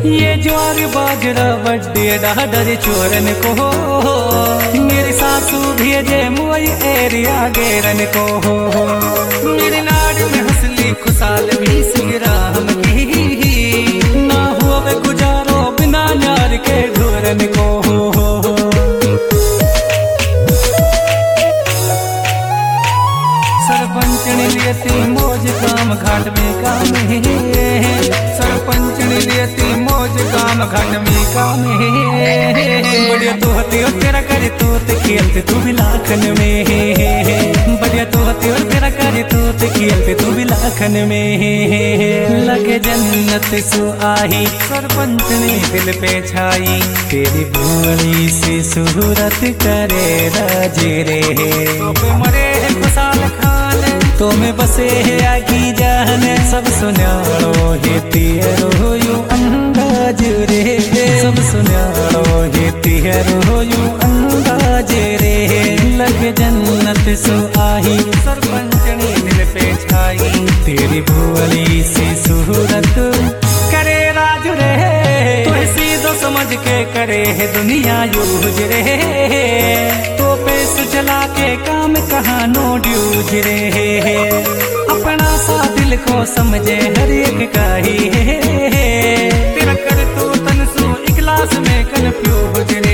ये ज्वार बाजरा बड्डे डाडर चोरन को, मेरी सासू भेजे मुई एरिया गेरन को। मेरी नाड़ में हंसली खुशाल भी सिंगराम की, ना हुआ गुजारो बिना यार के ढोरन को। सरपंचनी लेती मौज काम घाट में काम है, सरपंचनी लेती मौज काम घाट में काम है। बढ़िया तो हती और तेरा करे तो खेलते तू भी लाखन में, बढ़िया तो हती और तेरा करे तो खेलते तू भी लाखन में। लगे जन्नत सु आही सरपंचनी दिल पे छाई, तेरी भोली सी सूरत करे राजे रे। मरे खुशाल खान तो में बसे आगी जान, सब सुन्याड़ो हे तेरो यू अंदाज रे, सब सुन्याड़ो हे तेरो यू अंदाज रे। लग जन्नत सु आही सरपंचनी दिल पे छाई, तेरी भोली सी सूरत करे राज रे। तो सीधो समझ के करे है दुनिया यूज रे, तो पैस चला के काम कहाँ नो ड्यूज रे। अपना सा दिल को समझे हर एक का ही है, तेरा कर तो तन सो इखलास में कन्फ्यूज रे।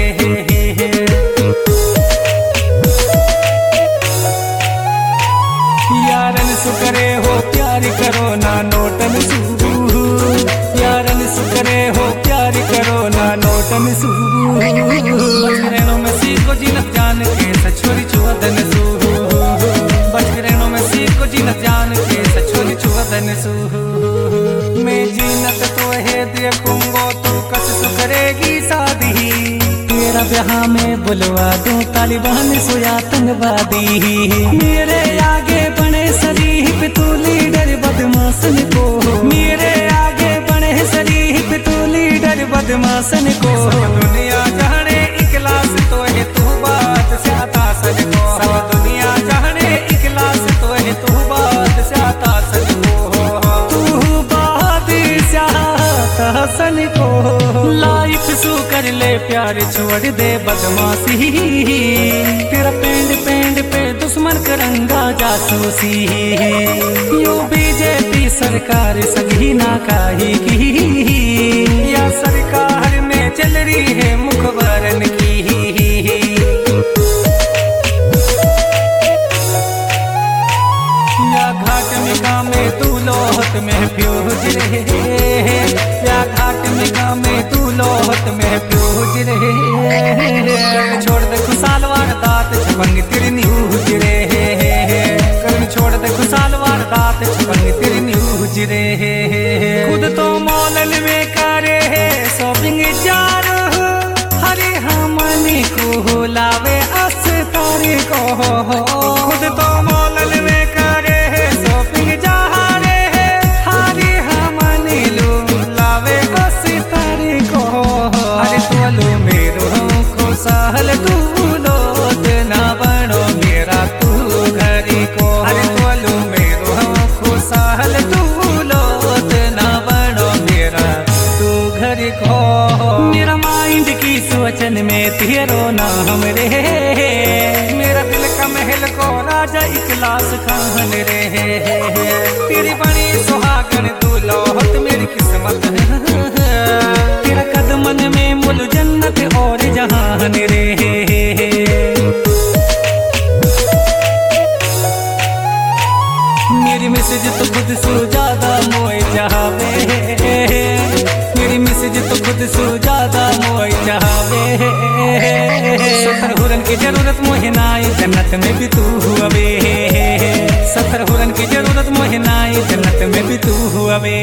यारन सु करे हो प्यार करो ना नोटन सू, यारन सु करे हो प्यार करो ना नोटन सू। बचकरेणों में सीखो जीनत जान के सछोरी चुवदन सू, बचकरेणों में सीखो जीनत जान के सछोरी चुवदन सू। मैं जीनत तो है देखूंगो तू कस सु करेगी शादी, तेरा ब्याह में बुलवा दूं तालिबान सो आतंकवादी। मेरे आगे बने शरीफ तू लीडर बदमाशन को, मेरे आगे बने शरीफ तू लीडर बदमाशन को। सब दुनिया जाने इखलास तो है तू बात से आता सज को, सब दुनिया जाने इखलास तो है तू बात से आता सज को, तू बात से आता सन को। लाइफ सू कर ले प्यार छोड़ दे बदमाशी, तेरा पेंड पेंड पे दुश्मन करंगा जासूसी। यू बीजेपी सरकार सभी नाकाही की, या सरकार में चल रही है मुखबरन की। या घाट में गामे तू लोहत में फ्यूज रे, या घाट में गामे तू लोहत में फ्यूज रे। छोड़ दे खुशाल वारदात छपंग तेरी न्यूज रे, करण छोड़ दे खुशाल वारदात छपंग तेरी न्यूज रे। खुद तो मॉल में करे है शॉपिंग जार, हरे हमनी को लावे अस्तर को। खुद तो मॉल में करे है शॉपिंग जार, हरे हमनी लो लावे अस्तर को। अरे तोलो मेरो खुशाल तू लोट ना बनो मेरा तू घरी को। अरे तोलो मेरो खुशाल तू लोट ना बनो मेरा तू घरी को। मेरा माइंड की सोचन में तेरो नाम रे, मेरा दिल का महल को राजा इखलास खान रे। तेरी बड़ी सुहागन तू लोहत मेरी किस्मत है, तेरा कदमन में मुल जन्नत और जहान रे। मेरी मैसेज तो खुद सो ज्यादा मोए चाहवे, मेरी मैसेज तो खुद सो ज्यादा मोए चाहवे। सतर हुरन की जरूरत मोहे नाई जन्नत में भी तू हुआवे, सतर हुरन की जरूरत मोहे नाई जन्नत में भी तू हुआवे।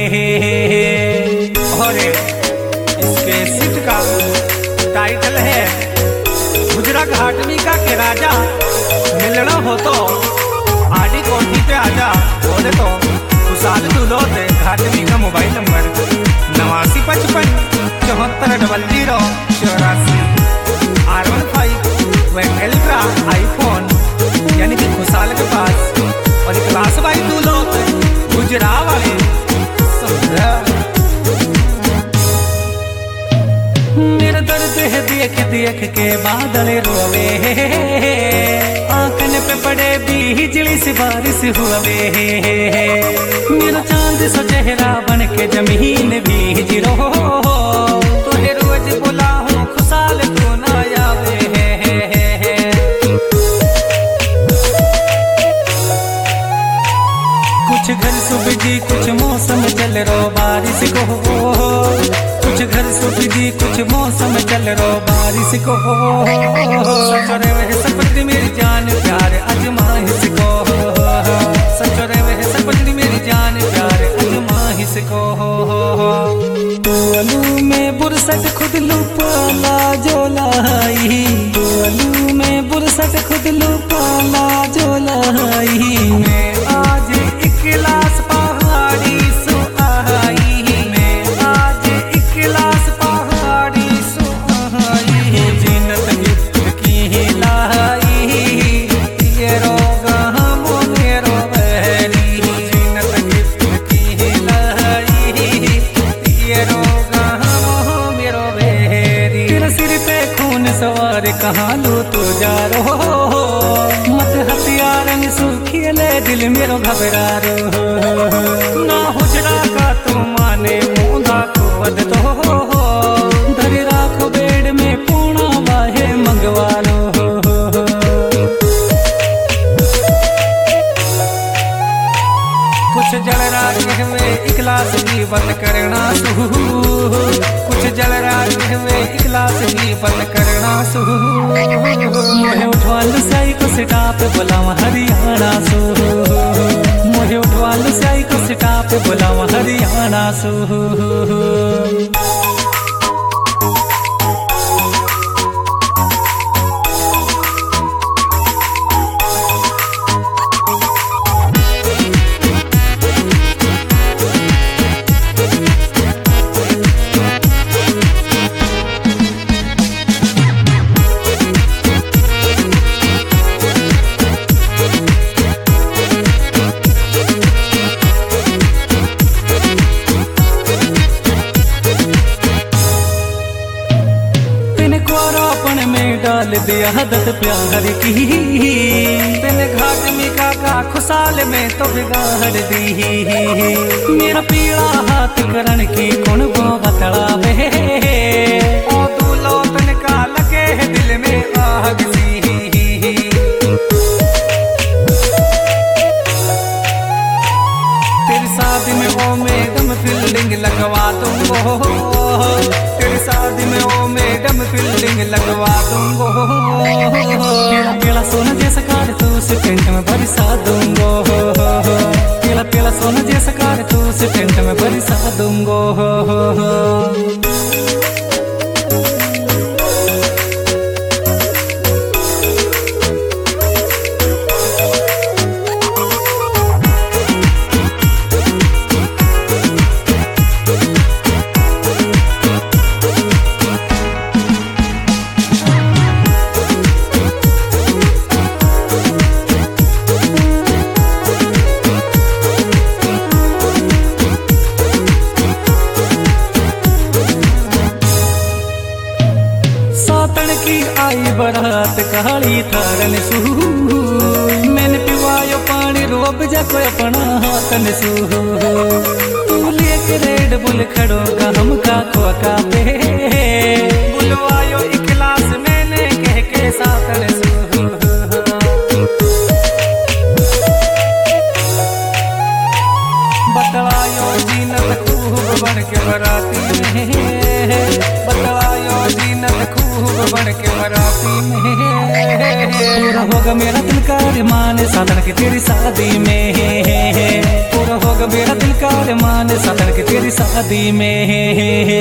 और इसके सिट का टाइटल है गुजरा घाटमी का के राजा, मिलना हो तो आडी कोठी पे आजा। बोले तो खुशाल दुलोते घाटमी का मोबाइल नंबर 8955 74 00 84। R15 व अल्ट्रा आईफोन यानी कि खुशाल के पास, और एक क्लास भाई दुलोते गुजरा वाले समझा। देख देख के बादल रोवे, आंखन पे पड़े बिजली से बारिश हुए। मेरा चांद सो चेहरा बन के जमीन भीज रो, तोहे रोज बुलाऊं खुशाल तू ना आवे। कुछ घर सुबजी कुछ मौसम चल रो बारिश को, कुछ घर सुबजी कुछ मौसम चल रो बारिश को। सचोरे वह सपन मेरी जान प्यार अजमाइश को, सचोरे वह सपन मेरी जान प्यार अजमाइश को। टोलू में बुरसट खुद लुपाला जो लाई, टोलू में बुरसट खुद लुपाला जो लाई। मैं आज इकलास पहाड़ी सो आई, मैं आज इकलास पहाड़ी सो आई। जीनत गिफ्ट की लाई, ये रोगा हम मेरो बहरी। जीनत गिफ्ट की लाई, ये रोगा हम मेरो बहरी। तेरे सिर पे खून सवार कहाँ लो तो जा रो, मत हथियारन सुखिले दिल मेरो घबरा रो। ना हुजरा का तू माने मूंगा को वद तो, धरी राखो बेड़ में पूना वाहे मंगवा लो। कुछ जल रागे हुए इखलास भी बंद करना सू, कुछ जल रागे हुए इखलास भी बंद करना सू। मोहे उठवा लुसाई को सिटा पे बुलावा हरियाणा सू, मोहे उठवा लुसाई को सिटा पे बुलावा हरियाणा सू। डाल दिया आदत प्यार की, तेने घाट में काका खुशाल में तो बिगाड़ दी। मेरा पीड़ा हाथ करण की कौन वो बतला वे, ओ तू लौटन का लगे है दिल में आग सी। तेरी शादी में वो मैडम फील्डिंग लगवा दूंगो, तेरी शादी में वो मैडम फील्डिंग लगवा दूंगो। पीला पीला सोना जैसा कार तू उसे टेंट में बरसा दूंगो, पीला पीला सोना जैसा कार तू उसे टेंट में बरसा दूंगो। आई बरात कहाली थारन सू, मैंने पिवायो पानी रोब जा कोई अपना हाथन सू। तू लेके रेड बुल खड़ो का हम का खोका पे, बुलवायो इखलास मैंने कह के साथन सू। बतलायो जीनत खूब बन के बराती में, बतलायो जीनत खूब बन के बराती में। पूरा होगा मेरा दिल का अरमान साधन के तेरी शादी में, पूरा होगा मेरा दिल का अरमान साधन के तेरी शादी में।